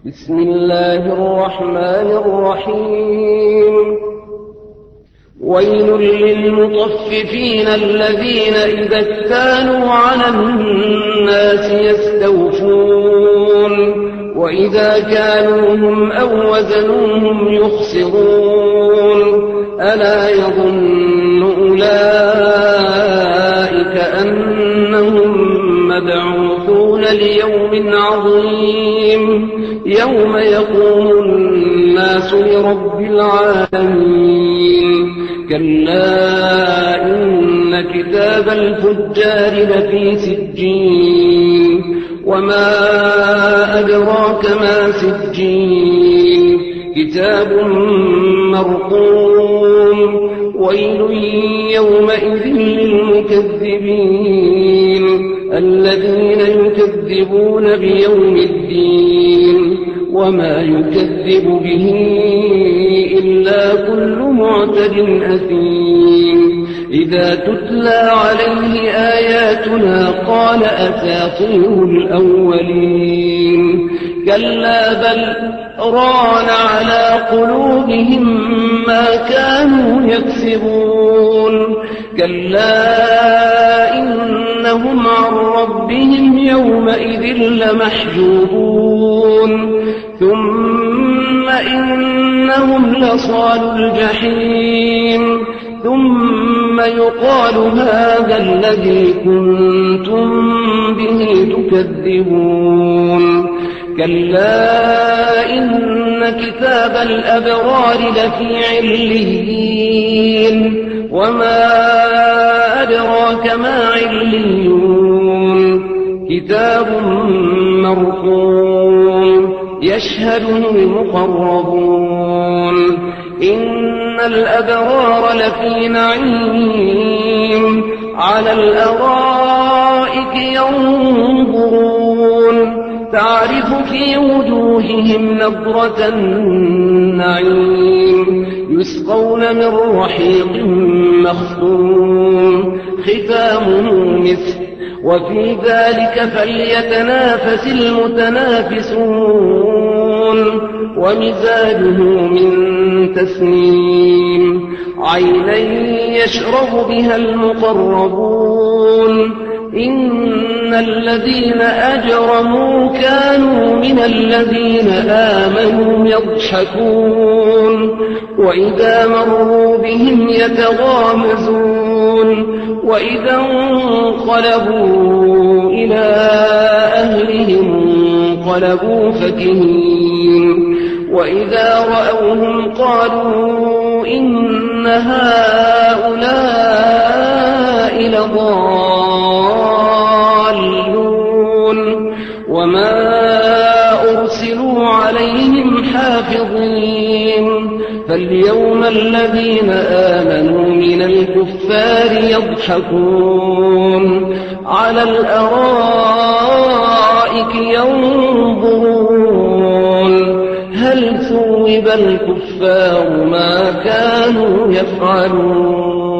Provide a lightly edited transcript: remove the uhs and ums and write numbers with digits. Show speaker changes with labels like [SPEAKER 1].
[SPEAKER 1] بسم الله الرحمن الرحيم. ويل للمطففين الذين إذا اكتالوا على الناس يستوفون وإذا كالوهم أو وزنوهم يخسرون ألا يظن أولئك أنهم مبعوثون ليوم عظيم يوم يقوم الناس لرب العالمين. كلا إن كتاب الفجار لفي سجين وما أدراك ما سجين كتاب مرقوم. ويل يومئذ للمكذبين الذين يكذبون بيوم الدين وما يكذب به إلا كل معتد أثيم. إذا تتلى عليه آياتنا قال أساطير الأولين. كلا بل ران على قلوبهم ما كانوا يكسبون. كلا إنهم عن ربهم يومئذ لمحجوبون ثم إنهم لصالوا الجحيم ثم يقال هذا الذي كنتم به تكذبون. كلا إن كتاب الأبرار لفي عليين وما أدراك ما عليون كتاب مرقوم يشهده المقربون. إن الأبرار لفي نعيم على الأرائك ينظرون تعرف في وجوههم نضرة النعيم يسقون من رحيق مختوم ختامه مسك وفي ذلك فليتنافس المتنافسون. ومزاجه من تسنيم عينا يشرب بها المقربون. إن الذين أجرموا كانوا من الذين آمنوا يضحكون وإذا مروا بهم يتغامزون وإذا انقلبوا إلى أهلهم انقلبوا فكهين وإذا رأوهم قالوا إن هؤلاء لضالون وما أرسلوا عليهم حافظين. فاليوم الذين آمنوا من الكفار يضحكون على الأرائك ينظرون هل ثوب الكفار ما كانوا يفعلون.